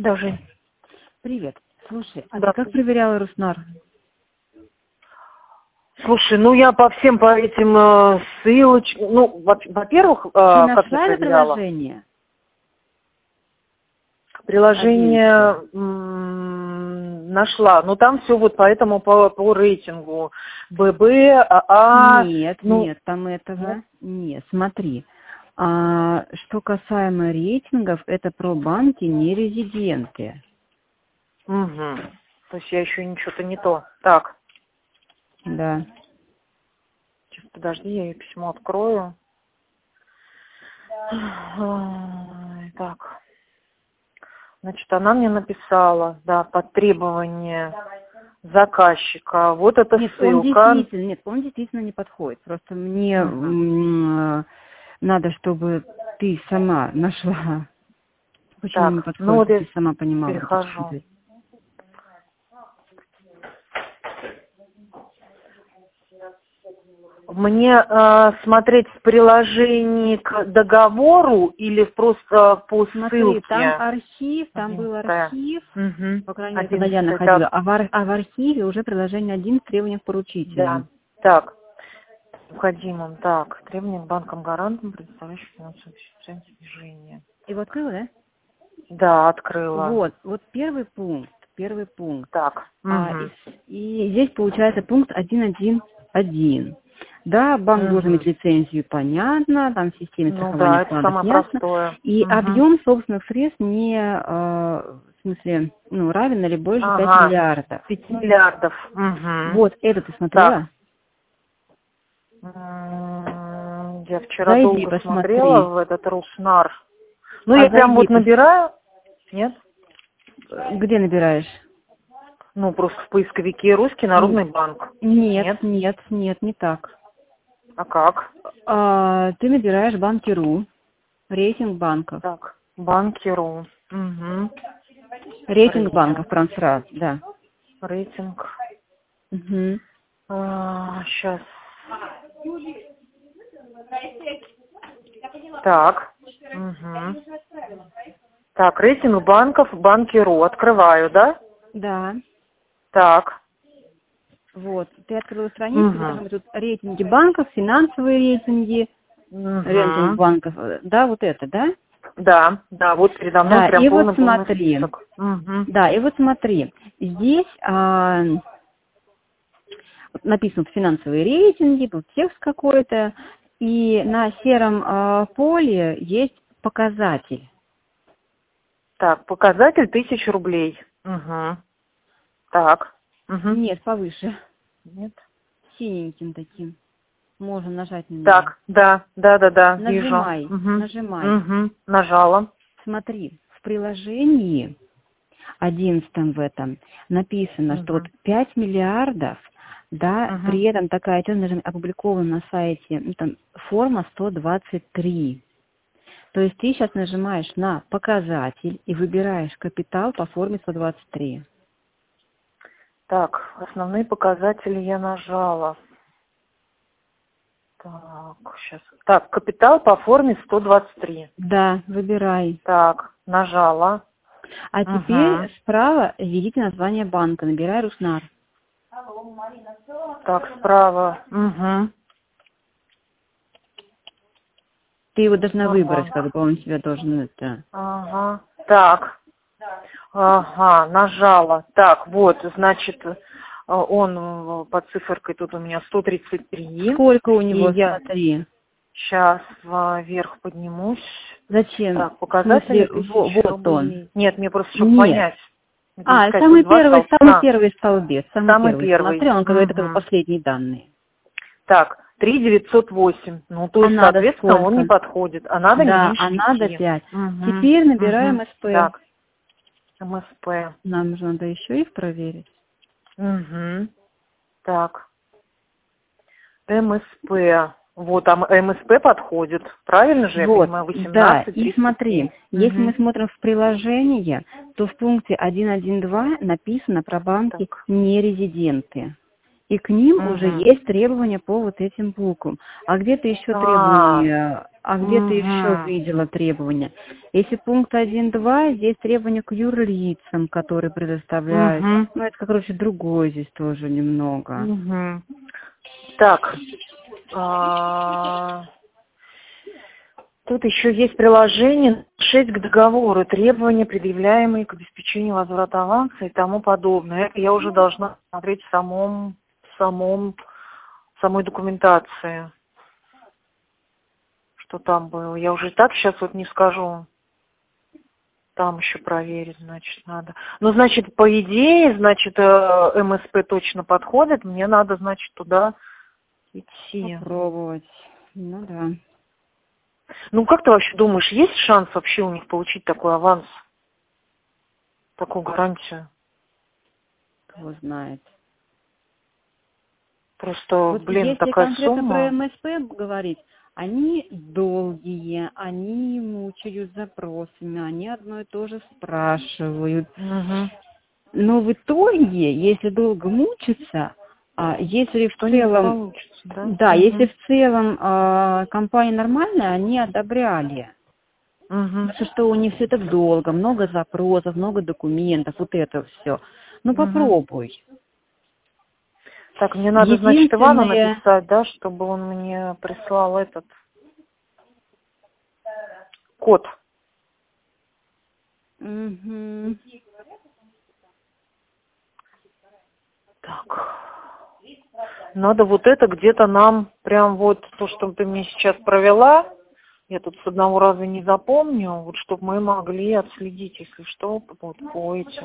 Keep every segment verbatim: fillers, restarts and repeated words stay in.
Да, Жень. Привет. Слушай, а Да. ты как проверяла Руснар? Слушай, ну я по всем по этим э, ссылочкам, ну, во- во-первых, э, Ты как я нашла это проверяла? приложение? Приложение м, нашла, но там все вот поэтому по, по рейтингу ББ, АА. Нет, Ну, нет, там этого нет. нет. Смотри, а, что касаемо рейтингов, это про банки не резиденты. Угу. То есть я еще ничего-то не то. Так, Да. сейчас подожди, я ей письмо открою. Ай, Так, значит, она мне написала, да, под требование заказчика. Вот эта Нет, он ссылка. действительно, нет, он действительно не подходит. Просто мне Угу. м, надо, чтобы ты сама нашла, почему не Так, ну подходит, вот чтобы я ты сама понимала, что перехожу. читать. Мне э, смотреть в приложении к договору или просто по Смотри, там ссылке? архив, там был Одиннадцатое. архив, Угу. по крайней мере, когда я Одиннадцатое. находила, Так, а в, ар- а в архиве уже приложение один в требованиях поручителя. да. Так, необходимым. Так, требования к банкам-гарантам, предоставляющим финансовую эффективность движения. И вот открыла, да? Да, открыла. Вот, вот первый пункт, первый пункт. Так. А, Угу. и, с- и здесь получается пункт один один один. Да, банк должен иметь Угу. лицензию, понятно, там в системе Ну страхования да, это вкладов самое ясно. простое. И Угу. объем собственных средств не, э, в смысле, ну, равен или больше пяти Ага. миллиардов. пять миллиардов. Угу. Вот, это ты Так. смотрела? М, Я вчера Зайди, долго смотрела посмотри. в этот Руснар. Ну, А я прям зайди, вот пос- набираю. Нет? где набираешь? Ну, просто в поисковике «Русский Н- народный банк». Нет, Нет? нет, нет, не так. А как? А, ты набираешь банки.ру, рейтинг банков. Так, банки.ру. Угу. Рейтинг банков, Рейтинг. прям сразу, да. Рейтинг. Угу. А, сейчас. Так. Угу. Так, рейтинг банков, банки.ру. Открываю, да? Да. Так. Вот. Ты открыла страницу, Угу. должны быть тут рейтинги банков, финансовые рейтинги, рейтинг Угу. банков. Да, вот это, да? Да, да, вот передо мной Да, прям и вот полный-полный смотри. список. Угу. Да, и вот смотри. Здесь а, вот написано финансовые рейтинги, тут текст какой-то, и на сером а, поле есть показатель. Так, показатель тысяча рублей. Угу. Так. Угу. Нет, повыше. Нет. Синеньким таким. Можно нажать на него. Так, да, да, да, да, вижу. Нажимай, Угу. нажимай. Угу. Нажала. Смотри, в приложении одиннадцатом в этом написано, что вот Угу. пять миллиардов, да, Угу. при этом такая тема опубликована на сайте, ну, там, форма сто двадцать три. То есть ты сейчас нажимаешь на показатель и выбираешь капитал по форме сто двадцать три. Так, основные показатели я нажала. Так, сейчас. Так, капитал по форме сто двадцать три. Да, выбирай. Так, нажала. А Угу. теперь справа введите название банка, набирай Руснар. Так, справа. Угу. Ты его должна выбрать, Нормально. как бы он тебя должен это... Ага. Так. Ага, нажала. Так, вот, значит, он под циферкой тут у меня сто тридцать три. Сколько у И него, я смотри. сейчас вверх поднимусь. Зачем? Так, В показатели смысле, во- тысячи вот он. рублей. Нет, мне просто, чтобы Нет. понять. Это А, искать самый тут два первый, самый столбца. первый столбец, самый, Самый первый. первый. Смотри, он какой-то как бы Угу. последние данные. Так, три девятьсот восемь. Ну, то А есть, надо соответственно, он не сколько? подходит. А надо не Да, меньше а надо пяти. пять. Угу. Теперь набираем Угу. СП. Так, МСП. Нам же надо еще их проверить. Угу. Так. МСП. Вот, а МСП подходит. Правильно же, я Вот, понимаю, да, восемнадцать и тридцать смотри, семь. если мы Угу. смотрим в приложение, то в пункте один один два написано про банки Так. нерезиденты. и к ним Угу. уже есть требования по вот этим буквам. А где ты еще требования, а где угу. ты еще видела требования? Если пункт один-два, здесь требования к юрлицам, которые предоставляют. Угу. Ну, это, короче, другое здесь тоже немного. Угу. Так, а, тут еще есть приложение шесть к договору, требования, предъявляемые к обеспечению возврата аванса и тому подобное. Это я уже должна смотреть в самом, в самом, в самой документации, что там было. Я уже и так сейчас вот не скажу. Там еще проверить, значит, надо. Ну, значит, по идее, значит, эм эс пэ точно подходит. Мне надо, значит, туда идти. Попробовать. Ну да. Ну, как ты вообще думаешь, есть шанс вообще у них получить такой аванс? Такую гарантию? Кто знает. Просто, Вот блин, если такая конкретно сумма. про эм эс пэ говорить, они долгие, они мучают запросами, они одно и то же спрашивают. Угу. Но в итоге, если долго мучиться, а если в Что-нибудь целом, получится, да? да, Угу. если в целом а, компания нормальная, они одобряли. Угу. Потому что у них все так долго, много запросов, много документов, вот это все. Ну Угу. попробуй. Так, мне надо, значит, Ивану Единственное... написать, да, чтобы он мне прислал этот код. Угу. Так. Надо вот это где-то нам, прям вот то, что ты мне сейчас провела, я тут с одного раза не запомню, вот чтобы мы могли отследить, если что, вот по этим,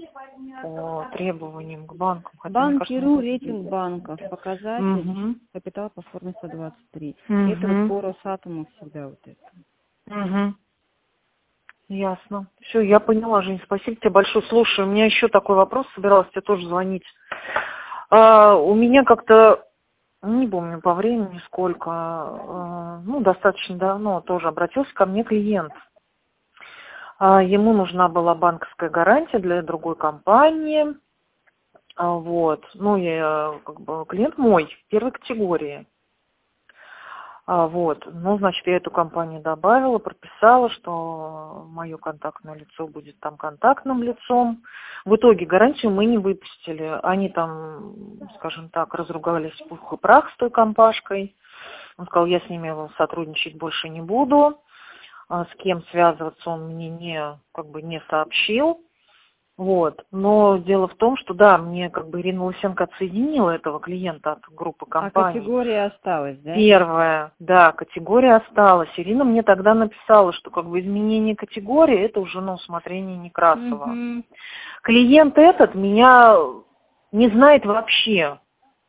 по требованиям к банкам. Хотя, мне кажется, Банк.ру, мы рейтинг тут... банков, показатель, Угу. капитал по форме сто двадцать три. Это вот Угу. по Росатому всегда вот это. Угу. Ясно. Все, я поняла, Жень, спасибо тебе большое. Слушай, у меня еще такой вопрос, собиралась тебе тоже звонить. А, у меня как-то, не помню по времени сколько, а, ну, достаточно давно тоже обратился ко мне клиент. А, ему нужна была банковская гарантия для другой компании. А, вот. Ну, я, как бы, клиент мой, первой категории. А, вот, ну, значит, я эту компанию добавила, прописала, что мое контактное лицо будет там контактным лицом. В итоге гарантию мы не выпустили. Они там, скажем так, разругались в пух и прах с той компашкой. Он сказал, я с ними сотрудничать больше не буду. А с кем связываться он мне не, как бы, не сообщил. Вот. Но дело в том, что да, мне как бы Ирина Лысенко отсоединила этого клиента от группы компаний. А категория осталась, да? Первая, да, категория осталась. Ирина мне тогда написала, что как бы изменение категории это уже на усмотрение Некрасова. Угу. Клиент этот меня не знает вообще.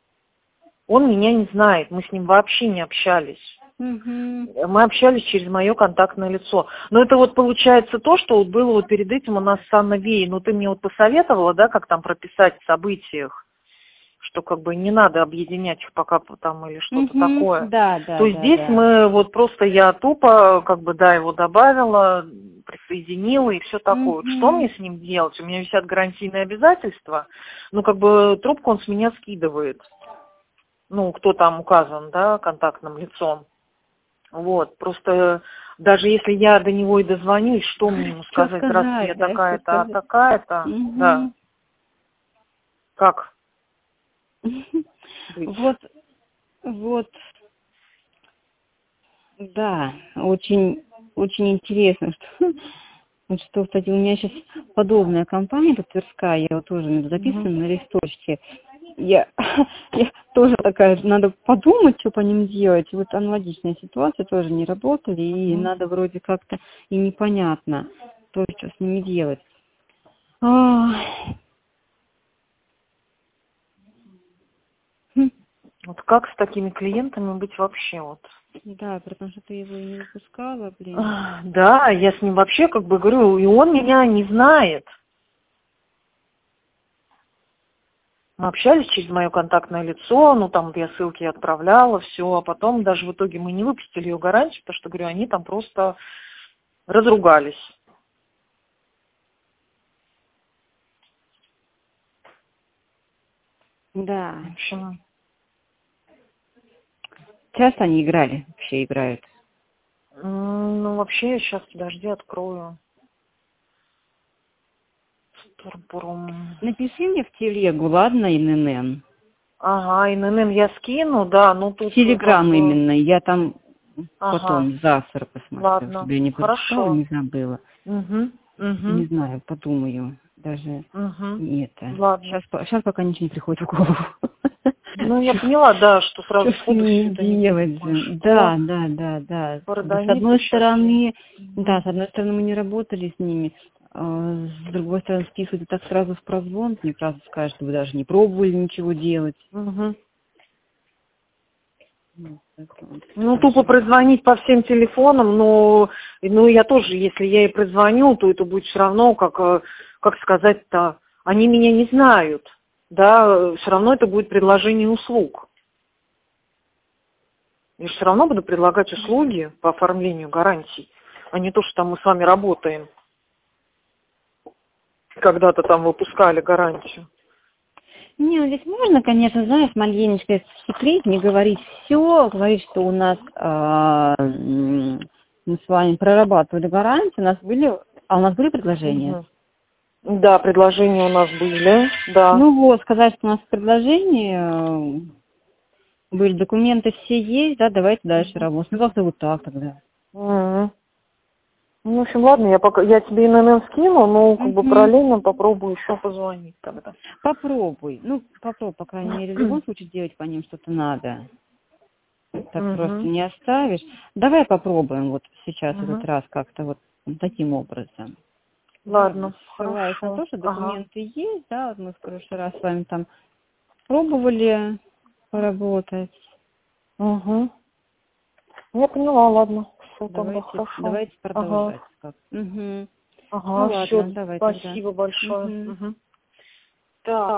Он меня не знает, мы с ним вообще не общались. Угу. Мы общались через мое контактное лицо. Но это вот получается то, что вот было вот перед этим у нас с Анной Веей. Ну ты мне вот посоветовала, да, как там прописать в событиях, что как бы не надо объединять их пока там или что-то Угу. такое. Да, да, То да, здесь да. мы вот просто я тупо как бы да его добавила, присоединила и все такое. Вот что Угу. мне с ним делать? У меня висят гарантийные обязательства, ну как бы трубку он с меня скидывает. Ну кто там указан, да, контактным лицом. Вот, просто даже если я до него и дозвонюсь, что мне ему Что сказать? Здравствуйте, я сказать, да, что такая-то, а сказать? такая-то. Угу. Да. Как быть? Вот, вот, да, очень, очень интересно, что, вот что, кстати, у меня сейчас подобная компания, тут Тверская, я вот тоже записана Мгм. на листочке. Я, я тоже такая, надо подумать, что по ним делать. Вот аналогичная ситуация, тоже не работали, и Мгм. надо вроде как-то и непонятно, то, что с ними делать. Ой. Хм. Вот как с такими клиентами быть вообще вот? Да, потому что ты его и не выпускала, блин. А, Да, я с ним вообще как бы говорю, и он меня не знает. Мы общались через мое контактное лицо, ну там вот я ссылки отправляла, все, а потом даже в итоге мы не выпустили ее гарантию, потому что, говорю, они там просто разругались. Да. В общем, Часто они играли, вообще играют. м, ну, вообще, я сейчас, подожди, открою. Старпром. Напиши мне в телегу, ладно, ИНН? Ага, ИНН я скину, да, ну тут э, как Телеграм бы... именно, я там Ага, потом, завтра посмотрю, ладно, чтобы я не пропускала, хорошо. не забыла. Угу, Не угу, знаю, подумаю. Даже угу. не это. Ладно. Сейчас, сейчас пока ничего не приходит в голову. Ну, я поняла, да, что сразу Что с сходу все ними это не делать понимаешь. же? О, Да, да, да, да. Как бы с бородонит одной сейчас и... стороны, да, Угу. с одной стороны мы не работали с ними, а с другой стороны списывают и так сразу в прозвон, мне сразу скажут, что вы даже не пробовали ничего делать. Угу. Ну, так вот, Ну, тупо даже. прозвонить по всем телефонам, но ну, я тоже, если я и прозвоню, то это будет все равно, как, э, как сказать-то, они меня не знают, да, все равно это будет предложение услуг. Я все равно буду предлагать услуги по оформлению гарантий, а не то, что там мы с вами работаем. Когда-то там выпускали гарантию. Не, ну здесь можно, конечно, знаешь, маленечко в секрет, не говорить все, говорить, что у нас а, м, мы с вами прорабатывали гарантию, у нас были, а у нас были предложения. Мгм. Да, предложения у нас были, да. Ну вот, сказать, что у нас предложения э, были, документы все есть, да, давайте дальше Мгм. работать. Ну как-то вот так тогда. Мгм. Ну, в общем, ладно, я пока я тебе ИНН скину, но как бы Мгм. параллельно попробую еще позвонить тогда. Попробуй, ну попробуй, по крайней мере, в любом случае сделать по ним что-то надо. Так просто Угу. не оставишь. Давай попробуем вот сейчас этот Угу. раз как-то вот таким образом. Да, Ладно, ссылаясь на хорошо. то, что Ага. документы есть, да, вот мы в прошлый раз с вами там пробовали поработать. Угу. Я поняла, ладно. Все тогда Давайте, хорошо. давайте Ага. продолжать. Как. Угу. Ну Ага, ладно, все, давай тогда. спасибо большое. Угу. Угу. Так.